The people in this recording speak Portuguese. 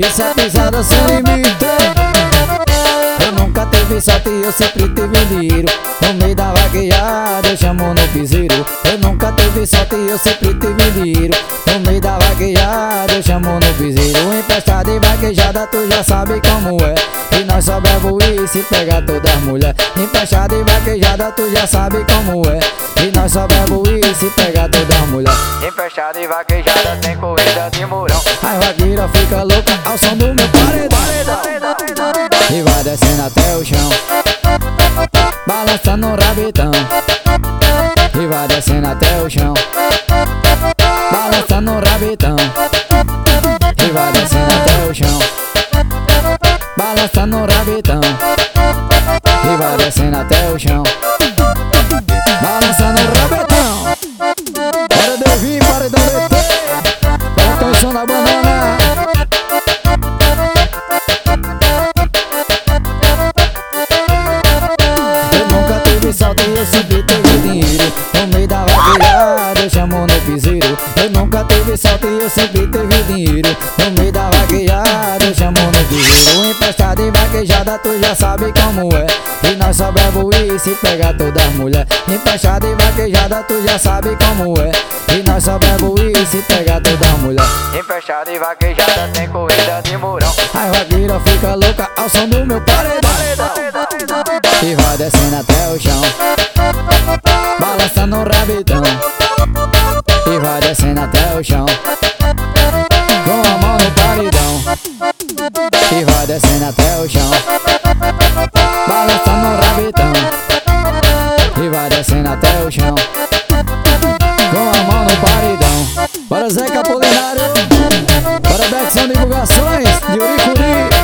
Isso é pisada sem limite. Eu nunca tive sorte, eu sempre tive dinheiro. No meio da vaquejada eu chamo no piseiro. Eu nunca tive sorte, eu sempre tive dinheiro. No meio da vaquejada eu chamo no piseiro. Emprestada e vaquejada tu já sabe como é. E nós só bebo isso e pega todas as mulheres. Emprestada e vaquejada tu já sabe como é. E nós só bebo isso e pega todas as mulheres. Emprestada e vaquejada tem corrida de murão. A vaqueira fica louca ao som do meu paredão. E vai descendo até o chão, balançando o rabetão. E vai descendo até o chão, balançando o rabetão. E vai descendo até o chão, balançando o rabetão. E vai descendo até o chão, balançando o rabetão. Para de vir, para de meter, bota o som na banana. Salto e eu sempre tive dinheiro. No meio da vaquejada eu chamo no piseiro. Eu nunca tive salto e eu sempre tive dinheiro. No meio da vaquejada eu chamo no piseiro. Emprestada e vaquejada tu já sabe como é. E nós só bebo isso e pega todas as mulheres. Emprestada e vaquejada tu já sabe como é. E nós só bebo isso e pega todas as mulheres. Emprestada e vaquejada tem corrida de murão. A vaqueira fica louca ao som do meu paredão. E vai descendo até o chão, balançando o rabetão. E vai descendo até o chão, com a mão no paredão. E vai descendo até o chão, balançando o rabetão. E vai descendo até o chão, com a mão no paredão. Para Zeca Apolinário, para Dexon Divulgações de Uricuri.